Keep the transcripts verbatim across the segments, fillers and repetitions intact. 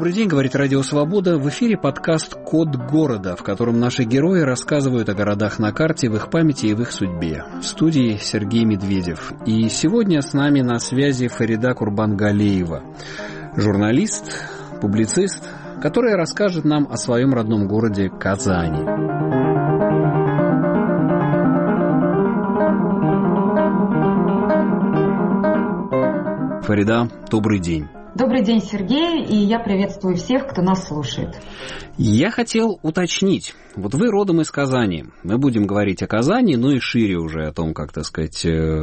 Добрый день, говорит Радио Свобода. В эфире подкаст «Код города», в котором наши герои рассказывают о городах на карте, в их памяти и в их судьбе. В студии Сергей Медведев. И сегодня с нами на связи Фарида Курбангалиева, журналист, публицист, которая расскажет нам о своем родном городе Казани. Фарида, добрый день. Добрый день, Сергей, и я приветствую всех, кто нас слушает. Я хотел уточнить. Вот вы родом из Казани. Мы будем говорить о Казани, ну и шире уже о том, как, так сказать,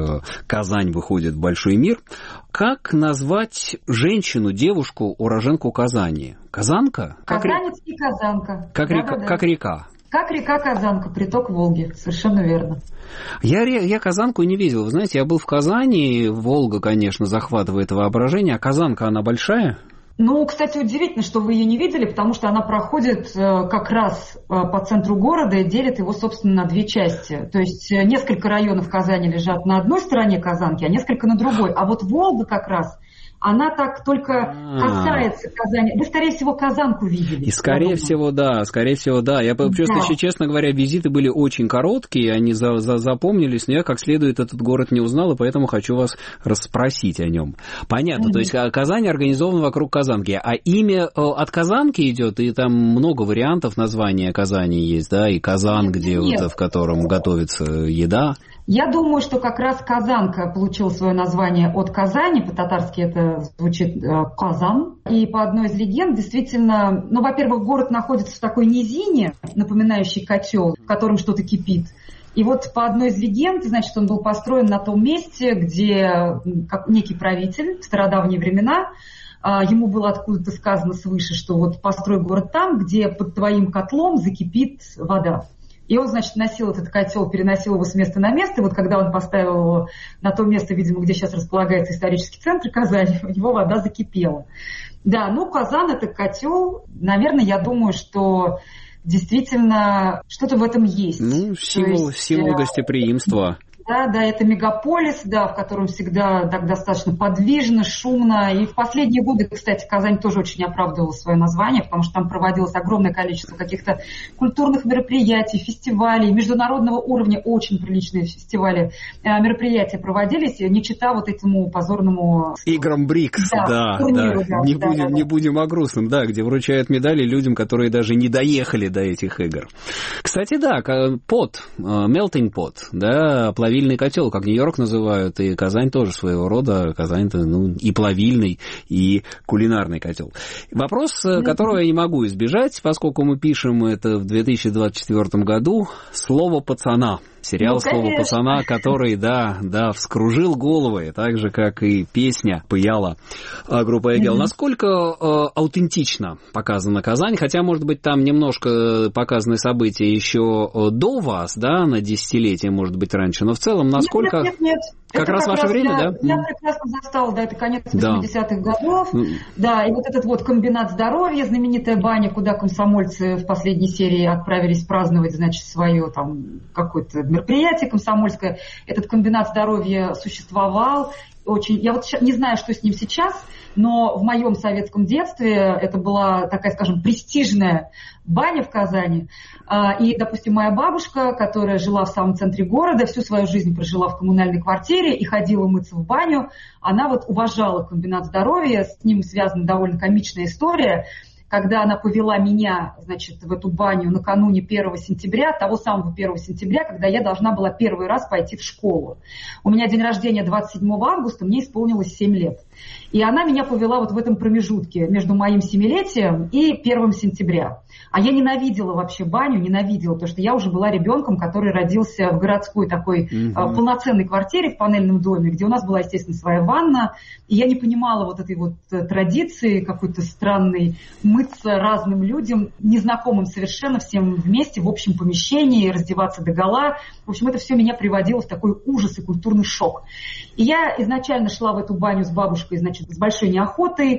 Казань выходит в большой мир. Как назвать женщину, девушку, уроженку Казани? Казанка? Казанец и казанка. Как, да, река, да, да. как река? Как река Казанка, приток Волги, совершенно верно. Я, я Казанку не видел. Вы знаете, я был в Казани, Волга, конечно, захватывает воображение, а Казанка, она большая? Ну, кстати, удивительно, что вы ее не видели, потому что она проходит как раз по центру города и делит его, собственно, на две части. То есть несколько районов Казани лежат на одной стороне Казанки, а несколько на другой. А вот Волга как раз... Она так только касается Казани. Вы, скорее всего, Казанку видели. И, скорее всего, да, скорее всего, да. Я просто, да. Еще, честно говоря, визиты были очень короткие, они за, за, запомнились, но я как следует этот город не узнал, и поэтому хочу вас расспросить о нем. Понятно, mm-hmm. То есть Казань организована вокруг Казанки, а имя от Казанки идет, и там много вариантов названия Казани есть, да, и Казан, где вот, в котором готовится еда. Я думаю, что как раз Казанка получила свое название от Казани, по-татарски это звучит э, Казан. И по одной из легенд, действительно, ну, во-первых, город находится в такой низине, напоминающей котел, в котором что-то кипит. И вот по одной из легенд, значит, он был построен на том месте, где как некий правитель в стародавние времена, э, ему было откуда-то сказано свыше, что вот построй город там, где под твоим котлом закипит вода. И он, значит, носил этот котел, переносил его с места на место. И вот когда он поставил его на то место, видимо, где сейчас располагается исторический центр Казани, у него вода закипела. Да, ну, Казан – это котел. Наверное, я думаю, что действительно что-то в этом есть. Ну, символ, есть, символ гостеприимства. Да, да, это мегаполис, да, в котором всегда так достаточно подвижно, шумно. И в последние годы, кстати, Казань тоже очень оправдывала свое название, потому что там проводилось огромное количество каких-то культурных мероприятий, фестивалей, международного уровня, очень приличные фестивали, мероприятия проводились, не чита вот этому позорному... Играм БРИКС, да, да, турниру, да. да. Не, да, будем, да, да. не будем о грустном, да, где вручают медали людям, которые даже не доехали до этих игр. Кстати, да, пот, melting pot, да, плавильный Плавильный котел, как Нью-Йорк называют, и Казань тоже своего рода. Казань-то, ну, и плавильный, и кулинарный котел. Вопрос, mm-hmm. которого я не могу избежать, поскольку мы пишем это в две тысячи двадцать четвёртом году. Слово пацана. Сериал ну, «Слово пацана», который, да, да, вскружил головы, так же, как и песня «Пыяла» группы «Эгел». Mm-hmm. Насколько э, аутентично показана Казань, хотя, может быть, там немножко показаны события еще до вас, да, на десятилетие, может быть, раньше, но в целом, насколько... Нет, нет, нет. Как это раз как ваше раз время, я, да? Я прекрасно застала, да, это конец восьмидесятых да. годов, mm. да, и вот этот вот комбинат здоровья, знаменитая баня, куда комсомольцы в последней серии отправились праздновать, значит, свое там какое-то мероприятие комсомольское, этот комбинат здоровья существовал. Очень, я вот не знаю, что с ним сейчас, но в моем советском детстве это была такая, скажем, престижная баня в Казани. И, допустим, моя бабушка, которая жила в самом центре города, всю свою жизнь прожила в коммунальной квартире и ходила мыться в баню, она вот уважала комбинат здоровья, с ним связана довольно комичная история. Когда она повела меня, значит, в эту баню накануне первого сентября, того самого первого сентября, когда я должна была первый раз пойти в школу. У меня день рождения двадцать седьмого августа, мне исполнилось семь лет. И она меня повела вот в этом промежутке между моим семилетием и первым сентября. А я ненавидела вообще баню, ненавидела, потому что я уже была ребенком, который родился в городской такой mm-hmm. полноценной квартире в панельном доме, где у нас была, естественно, своя ванна. И я не понимала вот этой вот традиции какой-то странной мыться разным людям, незнакомым совершенно, всем вместе в общем помещении, раздеваться догола. В общем, это все меня приводило в такой ужас и культурный шок. И я изначально шла в эту баню с бабушкой, значит, с большой неохотой.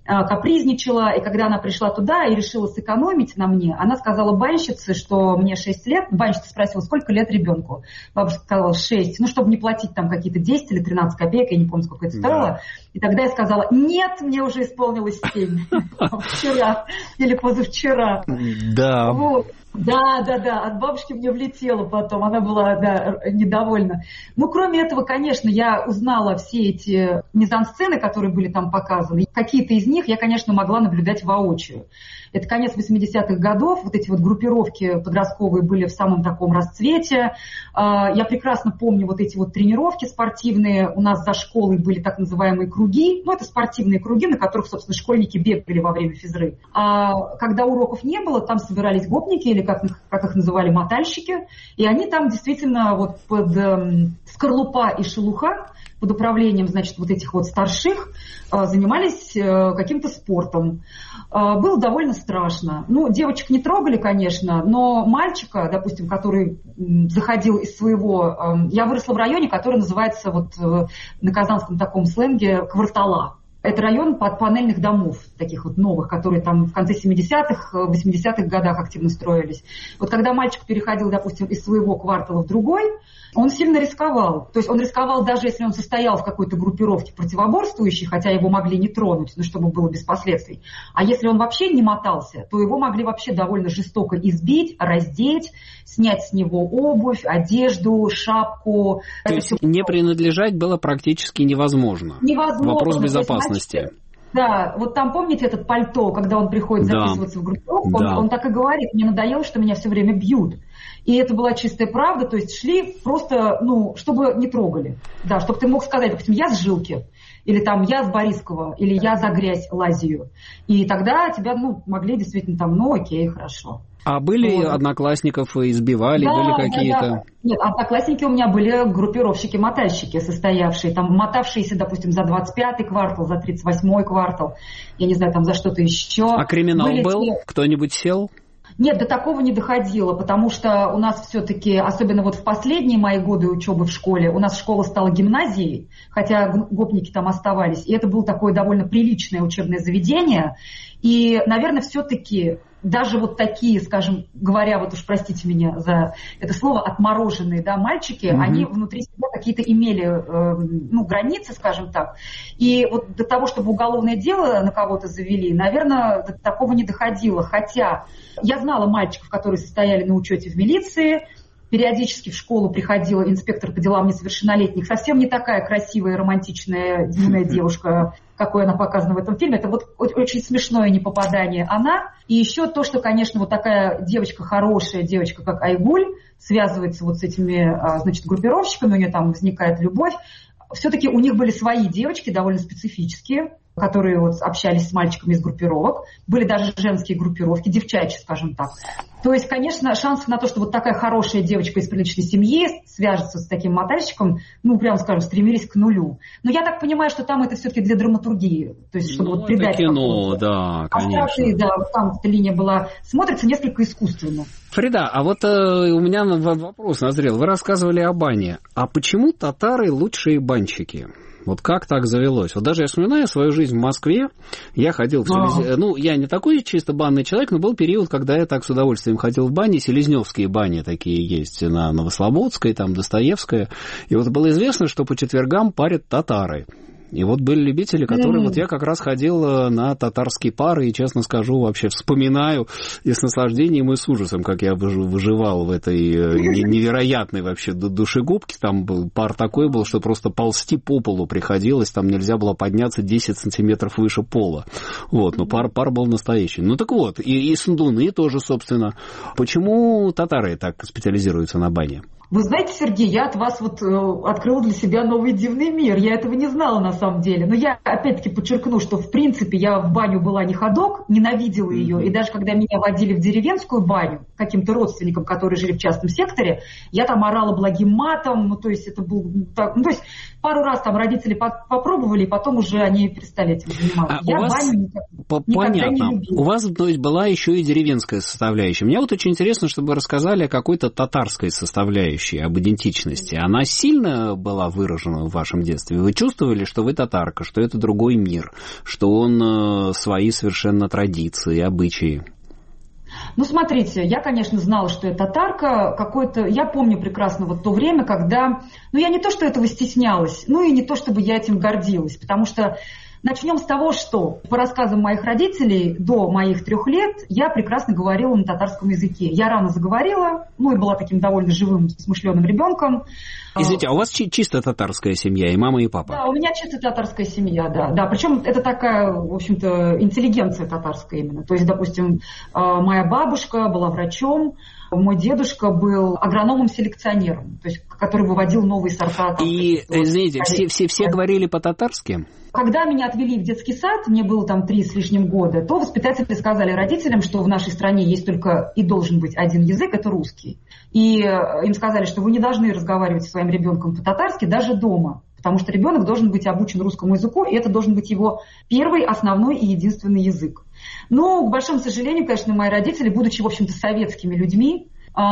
капризничала, и когда она пришла туда и решила сэкономить на мне, она сказала банщице, что мне шесть лет, банщица спросила, сколько лет ребенку. Бабушка сказала шесть, ну, чтобы не платить там какие-то десять или тринадцать копеек, я не помню, сколько это стоило. Да. И тогда я сказала, нет, мне уже исполнилось семь, вчера или позавчера. Да. Вот. Да, да, да, от бабушки мне влетело потом, она была, да, недовольна. Ну, кроме этого, конечно, я узнала все эти мизансцены, которые были там показаны. Какие-то из них я, конечно, могла наблюдать воочию. Это конец восьмидесятых годов, вот эти вот группировки подростковые были в самом таком расцвете. Я прекрасно помню вот эти вот тренировки спортивные. У нас за школой были так называемые круги. Ну, это спортивные круги, на которых, собственно, школьники бегали во время физры. А когда уроков не было, там собирались гопники, или как их, как их называли, мотальщики. И они там действительно вот под эм, скорлупа и шелуха, под управлением, значит, вот этих вот старших, занимались каким-то спортом. Было довольно страшно. Ну, девочек не трогали, конечно, но мальчика, допустим, который заходил из своего... Я выросла в районе, который называется вот на казанском таком сленге квартала. Это район под панельных домов, таких вот новых, которые там в конце семидесятых, восьмидесятых годах активно строились. Вот когда мальчик переходил, допустим, из своего квартала в другой, он сильно рисковал. То есть он рисковал даже если он состоял в какой-то группировке противоборствующей, хотя его могли не тронуть, но чтобы было без последствий. А если он вообще не мотался, то его могли вообще довольно жестоко избить, раздеть, снять с него обувь, одежду, шапку. То есть не принадлежать было практически невозможно. Невозможно. Вопрос безопасности. Да, вот там, помните, этот пальто, когда он приходит записываться да. в группировку, да. он, он так и говорит, мне надоело, что меня все время бьют. И это была чистая правда, то есть шли просто, ну, чтобы не трогали. Да, чтобы ты мог сказать, допустим, я с Жилки, или там я с Борискова, или я за грязь лазию. И тогда тебя, ну, могли действительно там, ну, окей, хорошо. А были вот. Одноклассников избивали, да, были какие-то? Да, да. Нет, одноклассники у меня были группировщики-мотальщики, состоявшие, там, мотавшиеся, допустим, за двадцать пятый квартал, за тридцать восьмой квартал, я не знаю, там, за что-то еще. А криминал были был? Те... Кто-нибудь сел? Нет, до такого не доходило, потому что у нас все-таки, особенно вот в последние мои годы учебы в школе, у нас школа стала гимназией, хотя гопники там оставались, и это было такое довольно приличное учебное заведение. И, наверное, все-таки даже вот такие, скажем, говоря, вот уж простите меня за это слово, отмороженные, да, мальчики, mm-hmm. они внутри себя какие-то имели, э, ну, границы, скажем так. И вот до того, чтобы уголовное дело на кого-то завели, наверное, до такого не доходило. Хотя я знала мальчиков, которые состояли на учете в милиции. Периодически в школу приходила инспектор по делам несовершеннолетних. Совсем не такая красивая, романтичная, юная девушка, какой она показана в этом фильме. Это вот очень смешное непопадание она. И еще то, что, конечно, вот такая девочка, хорошая девочка, как Айгуль, связывается вот с этими, значит, группировщиками, у нее там возникает любовь. Все-таки у них были свои девочки, довольно специфические, которые вот общались с мальчиками из группировок. Были даже женские группировки, девчачьи, скажем так. То есть, конечно, шансов на то, что вот такая хорошая девочка из приличной семьи свяжется с таким мотальщиком, ну, прямо скажем, стремились к нулю. Но я так понимаю, что там это все-таки для драматургии. То есть, чтобы ну, вот придать это кино, да, конечно. А да, вот там эта линия была, смотрится несколько искусственно. Фрида, а вот э, у меня вопрос назрел. Вы рассказывали о бане. А почему татары лучшие банщики? Вот как так завелось? Вот даже я вспоминаю свою жизнь в Москве, я ходил в Селез... ну, я не такой чисто банный человек, но был период, когда я так с удовольствием ходил в бани, селезневские бани такие есть на Новослободской, там Достоевская, и вот было известно, что по четвергам парят татары. И вот были любители, которые... Mm. Вот я как раз ходил на татарские пары, и, честно скажу, вообще вспоминаю и с наслаждением, и с ужасом, как я выживал в этой невероятной вообще душегубке. Там был пар такой был, что просто ползти по полу приходилось, там нельзя было подняться десять сантиметров выше пола. Вот, но пар, пар был настоящий. Ну так вот, и, и сандуны тоже, собственно. Почему татары так специализируются на бане? Вы знаете, Сергей, я от вас вот э, открыла для себя новый дивный мир. Я этого не знала на самом деле. Но я опять-таки подчеркну, что в принципе я в баню была не ходок, ненавидела ее. Mm-hmm. И даже когда меня водили в деревенскую баню каким-то родственникам, которые жили в частном секторе, я там орала благим матом. Ну, то есть это был так, ну, то есть пару раз там родители попробовали, и потом уже они перестали этим заниматься. А я у вас... баню никак, никогда не любила. У вас, то есть, была еще и деревенская составляющая. Мне вот очень интересно, чтобы вы рассказали о какой-то татарской составляющей. следующая, об идентичности. Она сильно была выражена в вашем детстве? Вы чувствовали, что вы татарка, что это другой мир, что он свои совершенно традиции, обычаи? Ну, смотрите, я, конечно, знала, что я татарка. Какое-то, я помню прекрасно вот то время, когда... Ну, я не то, что этого стеснялась, ну и не то, чтобы я этим гордилась, потому что... Начнем с того, что по рассказам моих родителей до моих трех лет я прекрасно говорила на татарском языке. Я рано заговорила, ну и была таким довольно живым, смышленым ребенком. Извините, а у вас чисто татарская семья, и мама, и папа? Да, у меня чисто татарская семья, да. да. Причем это такая, в общем-то, интеллигенция татарская именно. То есть, допустим, моя бабушка была врачом, мой дедушка был агрономом-селекционером, то есть, который выводил новые сорта. Там, и, извините, все, все, все говорили по-татарски? Когда меня отвели в детский сад, мне было там три с лишним года, то воспитатели сказали родителям, что в нашей стране есть только и должен быть один язык, это русский. И им сказали, что вы не должны разговаривать со своим ребенком по-татарски даже дома, потому что ребенок должен быть обучен русскому языку, и это должен быть его первый, основной и единственный язык. Но, к большому сожалению, конечно, мои родители, будучи, в общем-то, советскими людьми,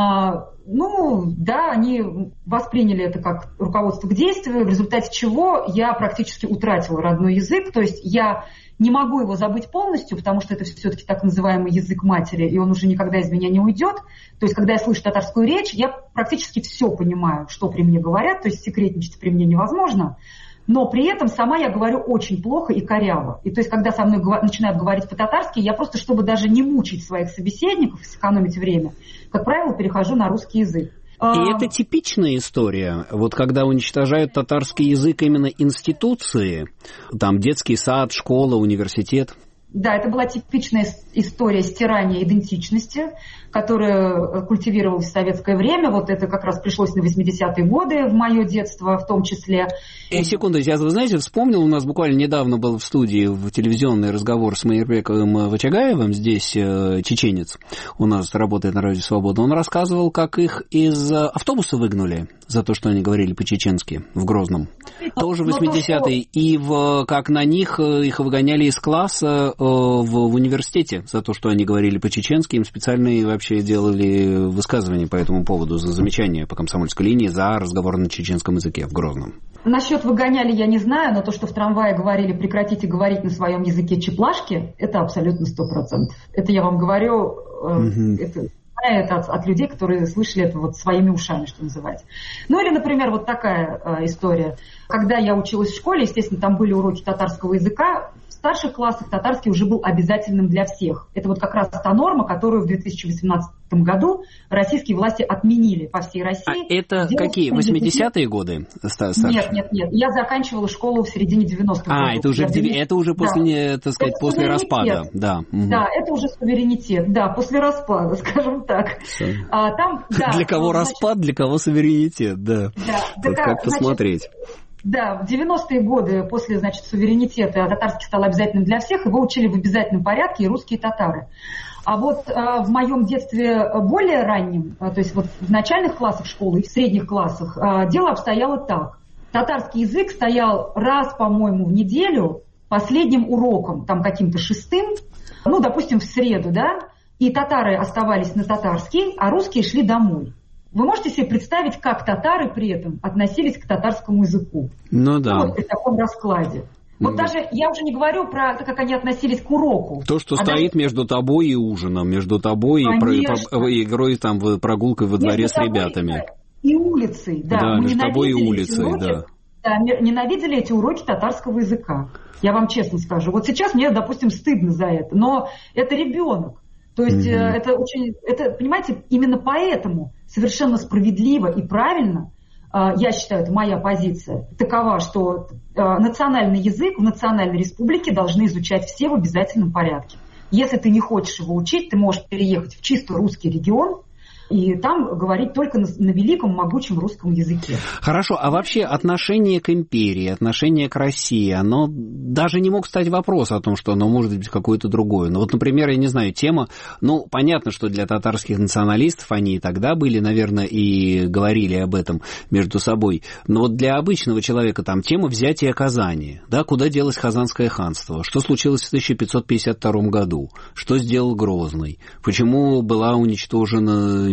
а, ну, да, они восприняли это как руководство к действию, в результате чего я практически утратила родной язык, то есть я не могу его забыть полностью, потому что это все-таки так называемый язык матери, и он уже никогда из меня не уйдет. То есть, когда я слышу татарскую речь, я практически все понимаю, что при мне говорят, то есть секретничать при мне невозможно. Но при этом сама я говорю очень плохо и коряво. И то есть, когда со мной начинают говорить по-татарски, я просто, чтобы даже не мучить своих собеседников, сэкономить время, как правило, перехожу на русский язык. И это типичная история, вот когда уничтожают татарский язык именно институции, там детский сад, школа, университет. Да, это была типичная история стирания идентичности, которая культивировалась в советское время. Вот это как раз пришлось на восьмидесятые годы, в мое детство в том числе. И секунду, я, вы знаете, вспомнил, у нас буквально недавно был в студии в телевизионный разговор с Майербековым Вачагаевым, здесь э, чеченец, у нас работает на Радио Свобода. Он рассказывал, как их из автобуса выгнали за то, что они говорили по-чеченски в Грозном. Но, Тоже восьмидесятые. Что... И в, как на них их выгоняли из класса э, в, в университете за то, что они говорили по-чеченски. Им специальные вообще делали высказывания по этому поводу за замечания по комсомольской линии за разговор на чеченском языке в Грозном. Насчет выгоняли я не знаю, но то, что в трамвае говорили «прекратите говорить на своем языке чеплашки», это абсолютно сто процентов. Это я вам говорю, mm-hmm. это, это от, от людей, которые слышали это вот своими ушами, что называется. Ну или, например, вот такая э, история. Когда я училась в школе, естественно, там были уроки татарского языка. В старших классах татарский уже был обязательным для всех. Это вот как раз та норма, которую в две тысячи восемнадцатом году российские власти отменили по всей России. А это какие, восьмидесятые годы? Старшие? Нет, нет, нет. Я заканчивала школу в середине девяностых годов. А, это уже, в, это уже после, да. так сказать, это после распада. Да. да, это уже суверенитет. Да, после распада, скажем так. А, там, да, для кого значит, распад, для кого суверенитет, да. да Тут да, как посмотреть. Да, в девяностые годы после, значит, суверенитета татарский стал обязательным для всех, его учили в обязательном порядке и русские татары. А вот э, в моем детстве более раннем, э, то есть вот в начальных классах школы и в средних классах, э, дело обстояло так. Татарский язык стоял раз, по-моему, в неделю последним уроком, там каким-то шестым, ну, допустим, в среду, да, и татары оставались на татарский, а русские шли домой. Вы можете себе представить, как татары при этом относились к татарскому языку? Ну да. Ну, вот при таком раскладе. Вот да. Даже я уже не говорю про то, как они относились к уроку. То, что а стоит даже... между тобой и ужином, между тобой Конечно. и игрой, там, прогулкой во дворе между с ребятами. И улицей, да. Да, Мы между тобой и улицей, уроки, да. да. Ненавидели эти уроки татарского языка. Я вам честно скажу. Вот сейчас мне, допустим, стыдно за это, но это ребенок. То есть mm-hmm. это очень, это, понимаете, именно поэтому совершенно справедливо и правильно, я считаю, это моя позиция, такова, что национальный язык в национальной республике должны изучать все в обязательном порядке. Если ты не хочешь его учить, ты можешь переехать в чисто русский регион и там говорить только на, на великом, могучем русском языке. Хорошо, а вообще отношение к империи, отношение к России, оно даже не мог стать вопрос о том, что оно может быть какое-то другое. Ну вот, например, я не знаю, тема, ну, понятно, что для татарских националистов они и тогда были, наверное, и говорили об этом между собой, но вот для обычного человека там тема взятия Казани, да, куда делось Казанское ханство, что случилось в тысяча пятьсот пятьдесят втором году, что сделал Грозный, почему была уничтожена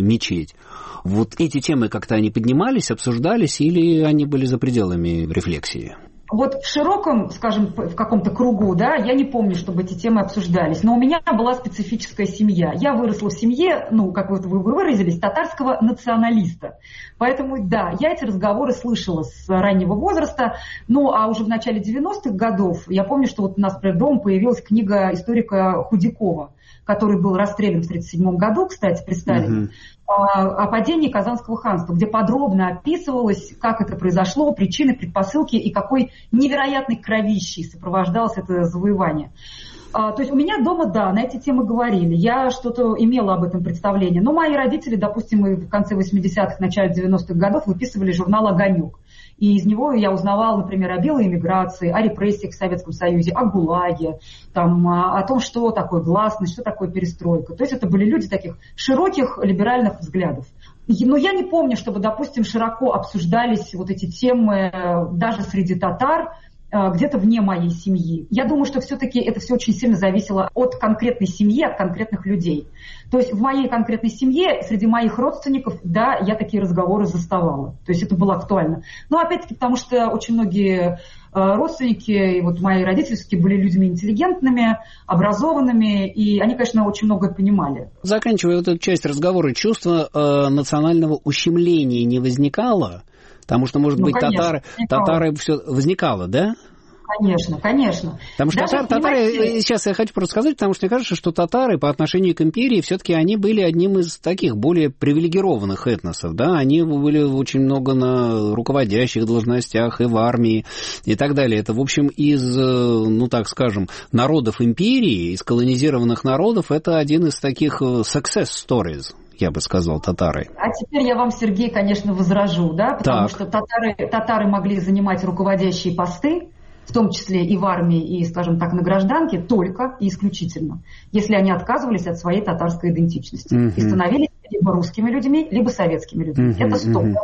мечеть. Вот эти темы как-то они поднимались, обсуждались, или они были за пределами рефлексии? Вот в широком, скажем, в каком-то кругу, да, я не помню, чтобы эти темы обсуждались. Но у меня была специфическая семья. Я выросла в семье, ну, как вот вы выразились, татарского националиста. Поэтому, да, я эти разговоры слышала с раннего возраста. Ну, а уже в начале девяностых годов, я помню, что вот у нас, например, дома появилась книга историка Худякова, который был расстрелян в тысяча девятьсот тридцать седьмом году, кстати, при Сталине, uh-huh. о, о падении Казанского ханства, где подробно описывалось, как это произошло, причины, предпосылки и какой невероятной кровищей сопровождалось это завоевание. А, то есть у меня дома, да, на эти темы говорили, я что-то имела об этом представление. Но мои родители, допустим, в конце восьмидесятых, начале девяностых годов выписывали журнал «Огонек». И из него я узнавала, например, о белой эмиграции, о репрессиях в Советском Союзе, о ГУЛАГе, там, о том, что такое гласность, что такое перестройка. То есть это были люди таких широких либеральных взглядов. Но я не помню, чтобы, допустим, широко обсуждались вот эти темы даже среди татар, где-то вне моей семьи. Я думаю, что все-таки это все очень сильно зависело от конкретной семьи, от конкретных людей. То есть в моей конкретной семье, среди моих родственников, да, я такие разговоры заставала. То есть это было актуально. Но опять-таки потому, что очень многие родственники, и вот мои родители были людьми интеллигентными, образованными, и они, конечно, очень многое понимали. Заканчивая вот эту часть разговора, чувство э, национального ущемления не возникало? Потому что, может ну, быть, конечно, татары, татары все возникало, да? Конечно, конечно. Потому что татары, татары, сейчас я хочу просто сказать, потому что мне кажется, что татары по отношению к империи все-таки они были одним из таких более привилегированных этносов, да, они были очень много на руководящих должностях и в армии и так далее. Это, в общем, из, ну так скажем, народов империи, из колонизированных народов, это один из таких success stories, я бы сказал, татары. А теперь я вам, Сергей, конечно, возражу, да, потому так. что татары, татары могли занимать руководящие посты, в том числе и в армии, и, скажем так, на гражданке, только и исключительно, если они отказывались от своей татарской идентичности uh-huh. и становились либо русскими людьми, либо советскими людьми. Uh-huh. Это стоп. Uh-huh.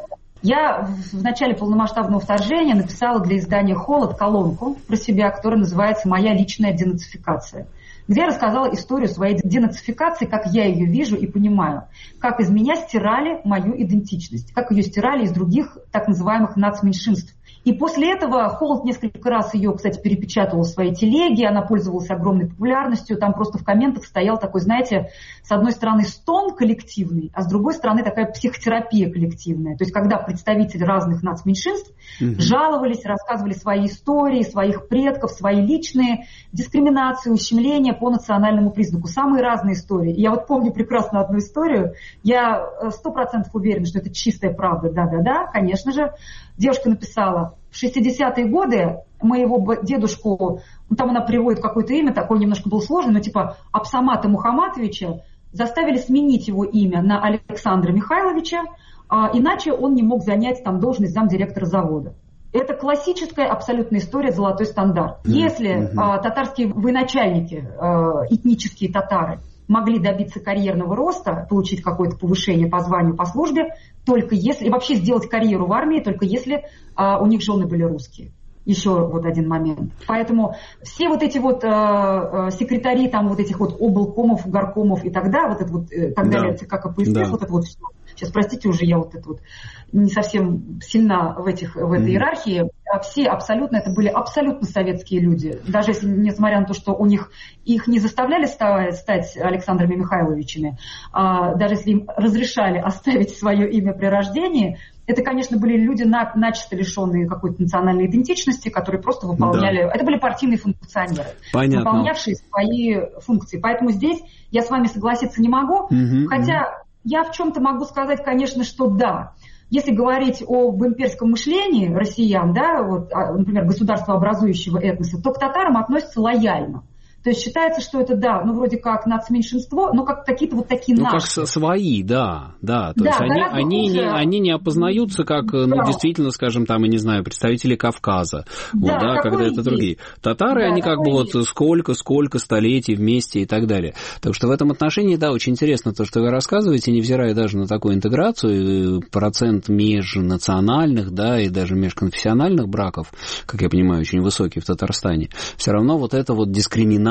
Я в начале полномасштабного вторжения написала для издания «Холод» колонку про себя, которая называется «Моя личная денацификация», где я рассказала историю своей денацификации, как я ее вижу и понимаю, как из меня стирали мою идентичность, как ее стирали из других так называемых нацменьшинств. И после этого Холод несколько раз ее, кстати, перепечатывал в своей телеге, она пользовалась огромной популярностью, там просто в комментах стоял такой, знаете, с одной стороны стон коллективный, а с другой стороны такая психотерапия коллективная. То есть когда представители разных нацменьшинств угу. жаловались, рассказывали свои истории, своих предков, свои личные дискриминации, ущемления по национальному признаку. Самые разные истории. И я вот помню прекрасно одну историю, я сто процентов уверена, что это чистая правда, да-да-да, конечно же. Девушка написала, в шестидесятые годы моего дедушку, ну, там она приводит какое-то имя, такое немножко было сложное, но типа Абсамата Мухаматовича, заставили сменить его имя на Александра Михайловича, а, иначе он не мог занять там должность замдиректора завода. Это классическая абсолютная история «Золотой стандарт». Если mm-hmm. а, татарские военачальники, а, этнические татары, могли добиться карьерного роста, получить какое-то повышение по званию, по службе, только если, и вообще сделать карьеру в армии, только если а, у них жены были русские. Еще вот один момент. Поэтому все вот эти вот э, секретари там вот этих вот облкомов, горкомов и так далее, вот это вот, э, так далее, да. ЦК КПСС, да. вот это вот все. Сейчас, простите, уже я вот это вот не совсем сильна в, этих, в этой mm. иерархии. А все абсолютно, это были абсолютно советские люди. Даже если, несмотря на то, что у них их не заставляли стать, стать Александрами Михайловичами, а даже если им разрешали оставить свое имя при рождении, это, конечно, были люди на, начисто лишенные какой-то национальной идентичности, которые просто выполняли... Да. Это были партийные функционеры, Понятно. выполнявшие свои функции. Поэтому здесь я с вами согласиться не могу, угу, хотя угу. я в чем-то могу сказать, конечно, что да. Если говорить об имперском мышлении россиян, да, вот, например, государствообразующего этноса, то к татарам относятся лояльно. То есть считается, что это, да, ну вроде как нацменьшинство, но как какие-то вот такие ну, наши. Ну, как свои, да, да. То да, есть они, они, не, они не опознаются как, да. ну, действительно, скажем, там, я не знаю, представители Кавказа, да, вот, да, когда это есть. Другие. Татары, да, они как бы вот сколько-сколько столетий вместе и так далее. Так что в этом отношении, да, очень интересно то, что вы рассказываете, невзирая даже на такую интеграцию, процент межнациональных, да, и даже межконфессиональных браков, как я понимаю, очень высокий в Татарстане, все равно вот эта вот дискриминация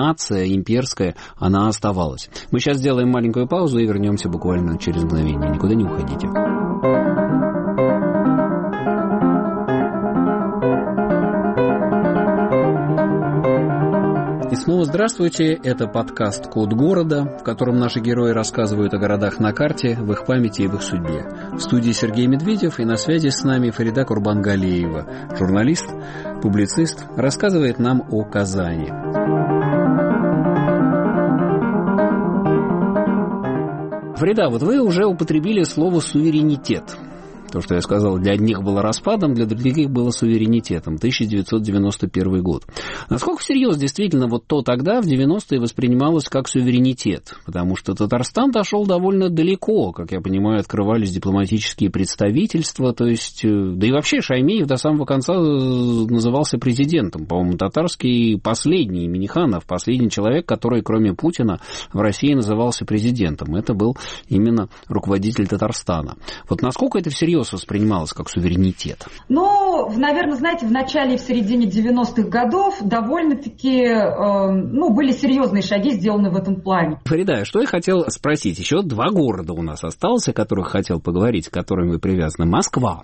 нация имперская, она оставалась. Мы сейчас сделаем маленькую паузу и вернемся буквально через мгновение. Никуда не уходите. И снова здравствуйте, это подкаст «Код города», в котором наши герои рассказывают о городах на карте, в их памяти и в их судьбе. В студии Сергей Медведев, и на связи с нами Фарида Курбангалиева, журналист, публицист, рассказывает нам о Казани. Фарида, вот вы уже употребили слово «суверенитет». То, что я сказал, для одних было распадом, для других было суверенитетом. тысяча девятьсот девяносто первый год. Насколько всерьез действительно вот то тогда, в девяностые, воспринималось как суверенитет? Потому что Татарстан дошел довольно далеко. Как я понимаю, открывались дипломатические представительства. То есть, да и вообще Шаймиев до самого конца назывался президентом. По-моему, татарский последний, Миниханов, последний человек, который, кроме Путина, в России назывался президентом. Это был именно руководитель Татарстана. Вот насколько это всерьез воспринималось как суверенитет? Ну, наверное, знаете, в начале и в середине девяностых годов довольно-таки, э, ну, были серьезные шаги сделаны в этом плане. Фарида, что я хотел спросить? Еще два города у нас осталось, о которых хотел поговорить, к которым вы привязаны. Москва.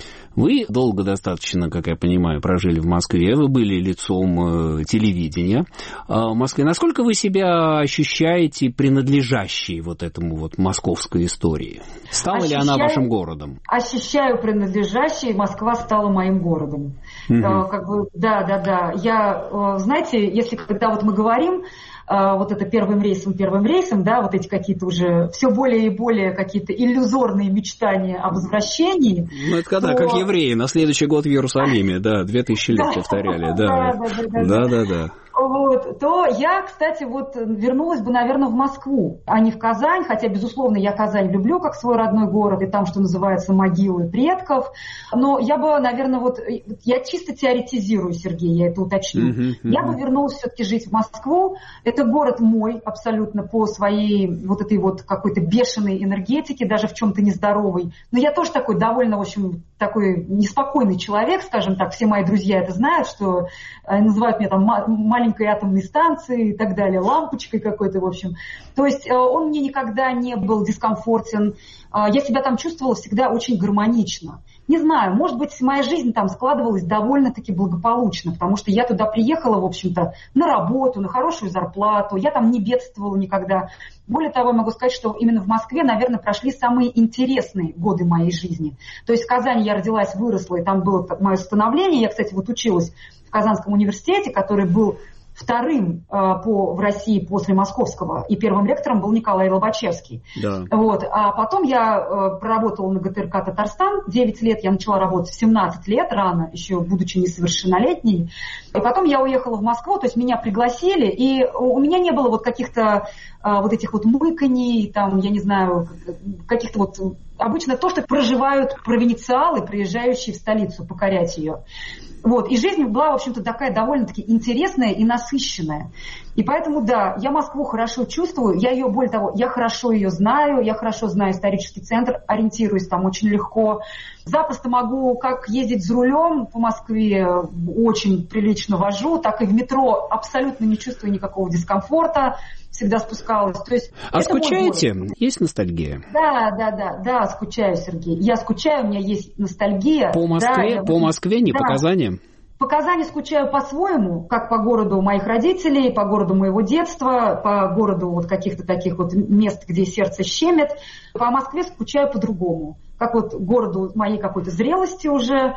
Вы долго достаточно, как я понимаю, прожили в Москве, вы были лицом э, телевидения в Москве. Насколько вы себя ощущаете принадлежащей вот этому вот московской истории? Стала ощущаю, ли она вашим городом? Ощущаю принадлежащей, Москва стала моим городом. Угу. Э, как бы, да, да, да. Я, э, знаете, если когда вот мы говорим, вот это первым рейсом, первым рейсом, да, вот эти какие-то уже все более и более какие-то иллюзорные мечтания о возвращении. Ну, это когда, то... как евреи, на следующий год в Иерусалиме, да, две тысячи лет повторяли, да. Да, да, да. Вот, то я, кстати, вот вернулась бы, наверное, в Москву, а не в Казань, хотя, безусловно, я Казань люблю как свой родной город, и там, что называется, могилы предков, но я бы, наверное, вот, я чисто теоретизирую, Сергей, я это уточню, uh-huh, uh-huh. я бы вернулась все-таки жить в Москву, это город мой абсолютно по своей вот этой вот какой-то бешеной энергетике, даже в чем-то нездоровой, но я тоже такой довольно, в общем, такой неспокойный человек, скажем так, все мои друзья это знают, что называют меня там маленькой атомной станции и так далее, лампочкой какой-то, в общем. То есть он мне никогда не был дискомфортен. Я себя там чувствовала всегда очень гармонично. Не знаю, может быть, моя жизнь там складывалась довольно-таки благополучно, потому что я туда приехала, в общем-то, на работу, на хорошую зарплату, я там не бедствовала никогда. Более того, я могу сказать, что именно в Москве, наверное, прошли самые интересные годы моей жизни. То есть в Казани я родилась, выросла, и там было мое становление. Я, кстати, вот училась в Казанском университете, который был вторым э, по, в России после Московского, и первым ректором был Николай Лобачевский. Да. Вот. А потом я э, проработала на ГТРК «Татарстан» девять лет, я начала работать в семнадцать лет, рано, еще будучи несовершеннолетней. И потом я уехала в Москву, то есть меня пригласили, и у меня не было вот каких-то э, вот этих вот мыканий, там, я не знаю, каких-то вот... Обычно то, что проживают провинциалы, приезжающие в столицу покорять ее. Вот. И жизнь была, в общем-то, такая довольно-таки интересная и насыщенная. И поэтому, да, я Москву хорошо чувствую, я ее, более того, я хорошо ее знаю, я хорошо знаю исторический центр, ориентируюсь там очень легко. Запросто могу как ездить за рулем по Москве, очень прилично вожу, так и в метро абсолютно не чувствую никакого дискомфорта, всегда спускалась. То есть, а скучаете? Есть ностальгия? Да, да, да, да, скучаю, Сергей. Я скучаю, у меня есть ностальгия. По Москве, да, по Москве, не да. по Казани? По Казани скучаю по-своему, как по городу моих родителей, по городу моего детства, по городу вот каких-то таких вот мест, где сердце щемит. По Москве скучаю по-другому, как вот городу моей какой-то зрелости уже,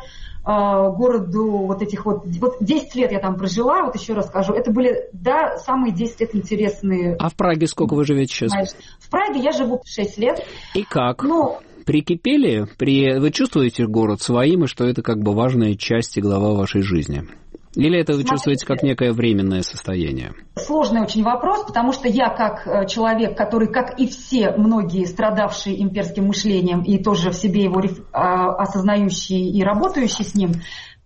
городу вот этих вот... Вот десять лет я там прожила, вот еще раз скажу, это были, да, самые десять лет интересные... А в Праге сколько вы живете сейчас? В Праге я живу шесть лет. И как? Ну... Прикипели? При... Вы чувствуете город своим, и что это как бы важная часть и глава вашей жизни? Или это вы Смотрите, чувствуете как некое временное состояние? Сложный очень вопрос, потому что я как человек, который, как и все многие, страдавшие имперским мышлением и тоже в себе его осознающий и работающий с ним,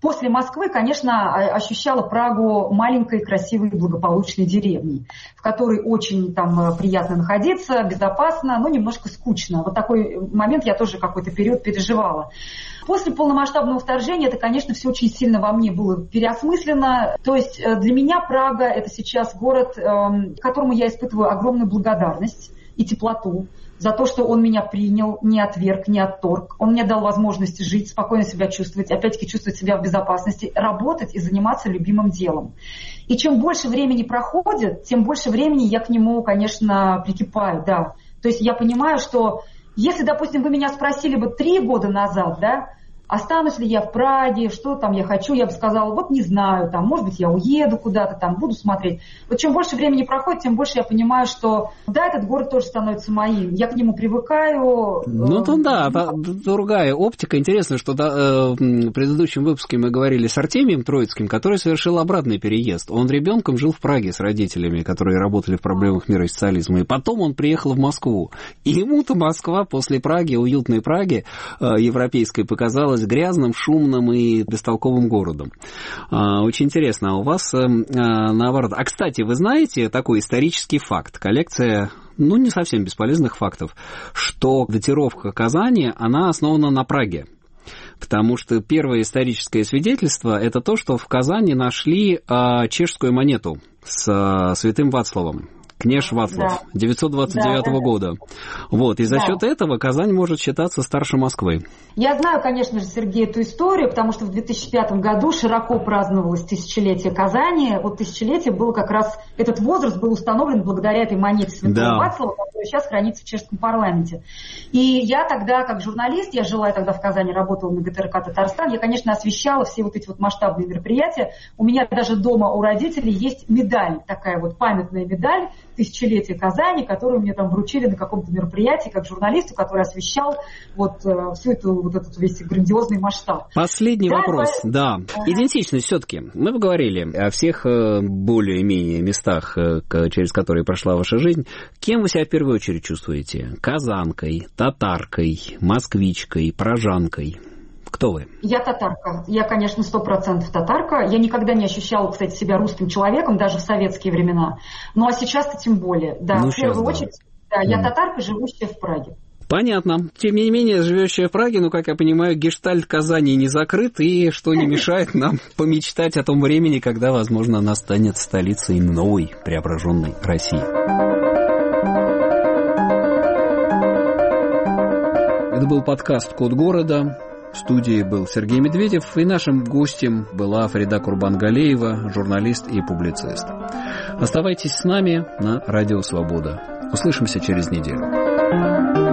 после Москвы, конечно, ощущала Прагу маленькой, красивой, благополучной деревней, в которой очень там приятно находиться, безопасно, но немножко скучно. Вот такой момент я тоже какой-то период переживала. После полномасштабного вторжения это, конечно, все очень сильно во мне было переосмыслено. То есть для меня Прага – это сейчас город, которому я испытываю огромную благодарность и теплоту за то, что он меня принял, не отверг, не отторг. Он мне дал возможность жить, спокойно себя чувствовать, опять-таки чувствовать себя в безопасности, работать и заниматься любимым делом. И чем больше времени проходит, тем больше времени я к нему, конечно, прикипаю, да. То есть я понимаю, что если, допустим, вы меня спросили бы три года назад, да, останусь ли я в Праге, что там я хочу, я бы сказала, вот не знаю, там, может быть, я уеду куда-то, там, буду смотреть. Вот чем больше времени проходит, тем больше я понимаю, что, да, этот город тоже становится моим, я к нему привыкаю. Ну, то да, другая оптика. Интересно, что да, в предыдущем выпуске мы говорили с Артемием Троицким, который совершил обратный переезд. Он ребенком жил в Праге с родителями, которые работали в проблемах мира и социализма, и потом он приехал в Москву. И ему-то Москва после Праги, уютной Праги, европейской, показалась грязным, шумным и бестолковым городом. Очень интересно. А у вас наоборот. А, кстати, вы знаете такой исторический факт? Коллекция, ну, не совсем бесполезных фактов, что датировка Казани, она основана на Праге. Потому что первое историческое свидетельство – это то, что в Казани нашли чешскую монету с святым Вацлавом. Княж Вацлав, да. девятьсот двадцать девятого да, да, года. Вот, и за да. счет этого Казань может считаться старше Москвы. Я знаю, конечно же, Сергей, эту историю, потому что в две тысячи пятом году широко праздновалось тысячелетие Казани. Вот тысячелетие было как раз, этот возраст был установлен благодаря этой монете святого да. Вацлава, которая сейчас хранится в чешском парламенте. И я тогда, как журналист, я жила тогда в Казани, работала на ГТРК Татарстан, я, конечно, освещала все вот эти вот масштабные мероприятия. У меня даже дома у родителей есть медаль, такая вот памятная медаль, тысячелетие Казани, которую мне там вручили на каком-то мероприятии, как журналисту, который освещал вот э, всю эту вот этот весь грандиозный масштаб. Последний да, вопрос, по... да. Ага. Идентичность все-таки. Мы поговорили о всех э, более-менее местах, э, через которые прошла ваша жизнь. Кем вы себя в первую очередь чувствуете? Казанкой, татаркой, москвичкой, пражанкой? Кто вы? Я татарка. Я, конечно, сто процентов татарка. Я никогда не ощущала, кстати, себя русским человеком, даже в советские времена. Ну, а сейчас-то тем более. Да, ну, в первую да. очередь, да, я mm. татарка, живущая в Праге. Понятно. Тем не менее, живущая в Праге, ну, как я понимаю, гештальт Казани не закрыт, и что не мешает нам помечтать о том времени, когда, возможно, она станет столицей новой преображенной России. Это был подкаст «Код города». В студии был Сергей Медведев, и нашим гостем была Фарида Курбангалеева, журналист и публицист. Оставайтесь с нами на Радио Свобода. Услышимся через неделю.